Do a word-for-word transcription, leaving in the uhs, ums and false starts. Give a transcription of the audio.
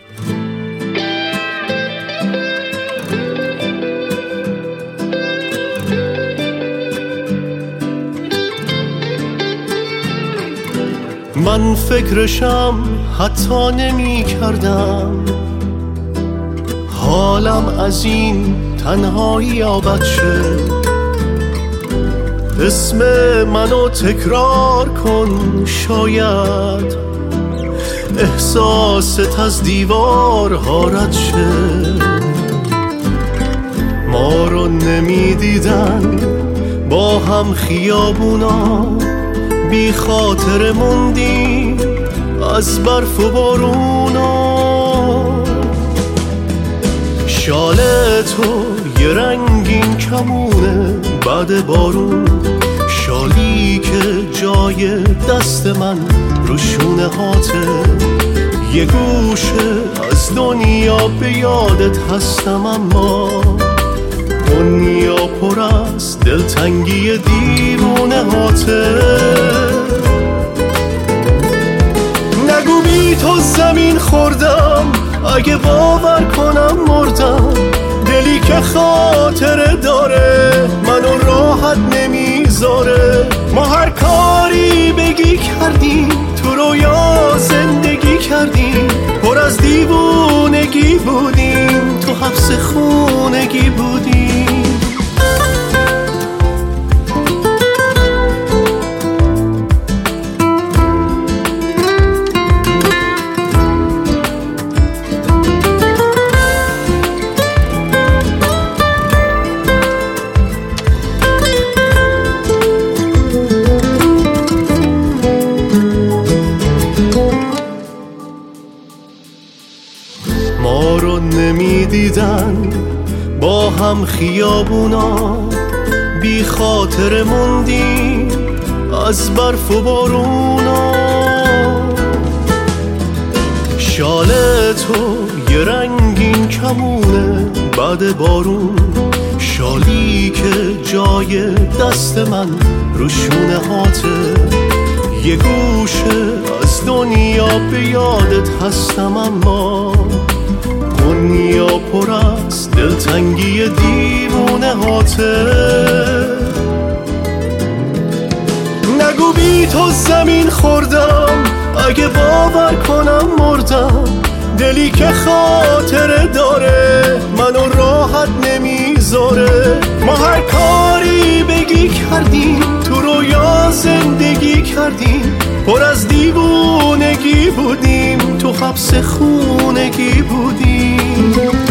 من فکرشم حتی نمی کردم، حالم از این تنهایی آبد شد. اسم منو تکرار کن، شاید احساست از دیوارها رد شد. ما رو نمی دیدن با هم خیابونا، بی خاطر موندیم از برف و بارونا. شال تو یه رنگین کمونه بعد بارون، شالی که جای دست من رو شونه هاته. یه گوشه از دنیا به یادت هستم، اما دنیا پر از دلتنگی دیوونه هاته. نگو بی تو زمین خوردم، اگه باور کنم مردم. دلی که خاطره داره منو راحت نمیذاره. ما هر کاری بگی کردیم، تو رویا زندگی کردیم. پر از دیوونگی بودیم، تو حبس خونگی بودیم. ما رو نمی دیدن با هم خیابونا، بی خاطر موندیم از برف و بارونا. شال تو یه رنگین کمونه بعد بارون، شالی که جای دست من رو شونه هاته. یه گوشه از دنیا به یادت هستم، اما دنیا پر از دلتنگی دیوونه هاته. نگو بی تو زمین خوردم، اگه باور کنم مردم. دلی که خاطره داره منو راحت نمیذاره. ما هر کاری بگی کردیم، تو رویا زندگی کردیم. پر از دیوونگی بودیم، تو حبس خونگی بودیم.